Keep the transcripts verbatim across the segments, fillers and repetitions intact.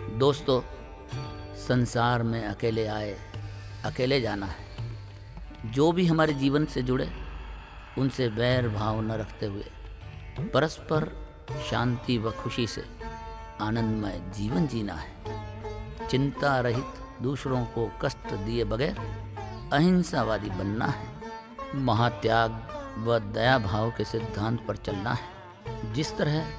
दोस्तों, संसार में अकेले आए अकेले जाना है। जो भी हमारे जीवन से जुड़े उनसे वैर भाव न रखते हुए परस्पर शांति व खुशी से आनंदमय जीवन जीना है। चिंता रहित दूसरों को कष्ट दिए बगैर अहिंसावादी बनना है। महात्याग व दया भाव के सिद्धांत पर चलना है। जिस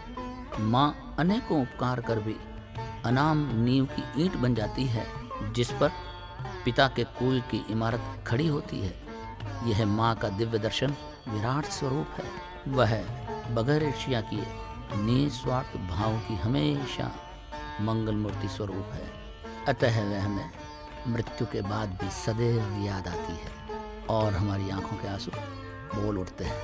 तरह माँ अनेकों उपकार कर भी अनाम नींव की ईंट बन जाती है, जिस पर पिता के कुल की इमारत खड़ी होती है, यह माँ का दिव्य दर्शन विराट स्वरूप है। वह बगैर ईर्ष्या किए निस्वार्थ भाव की हमेशा मंगल मूर्ति स्वरूप है। अतः वह हमें मृत्यु के बाद भी सदैव याद आती है और हमारी आंखों के आंसू बोल उठते हैं।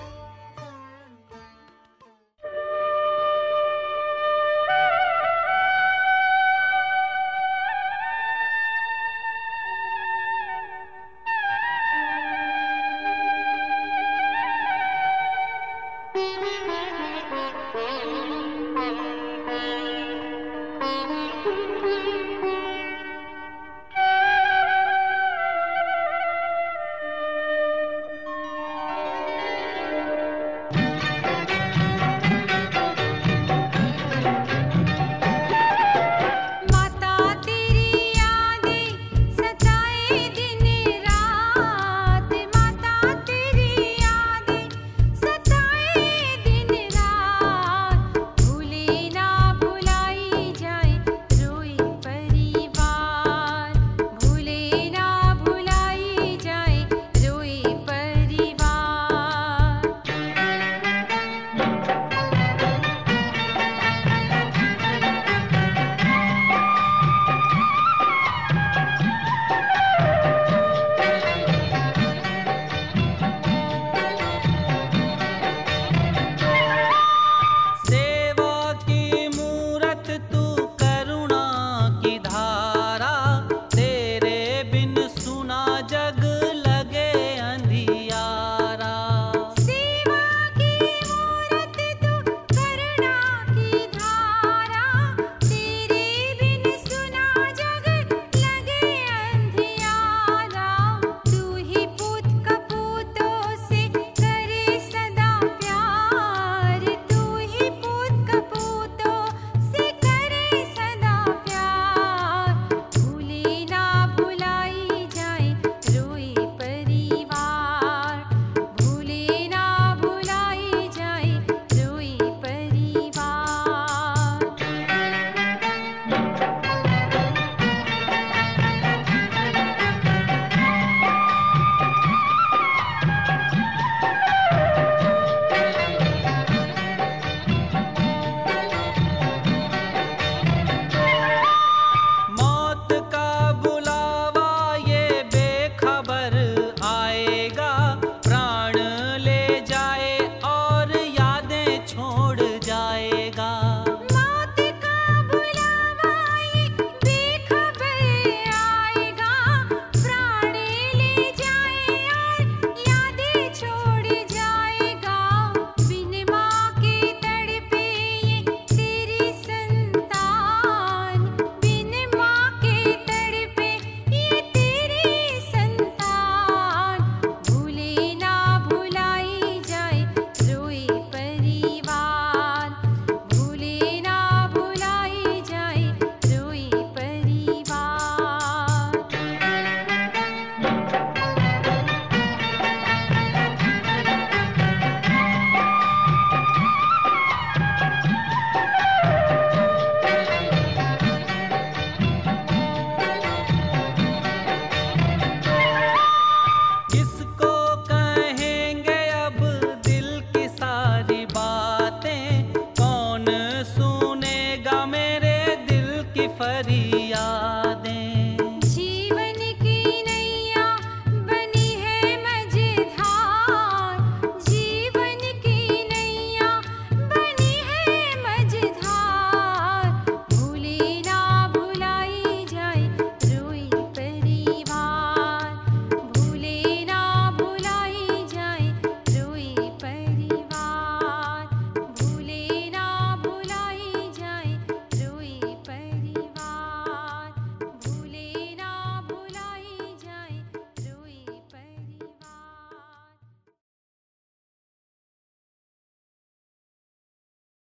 फरियाद।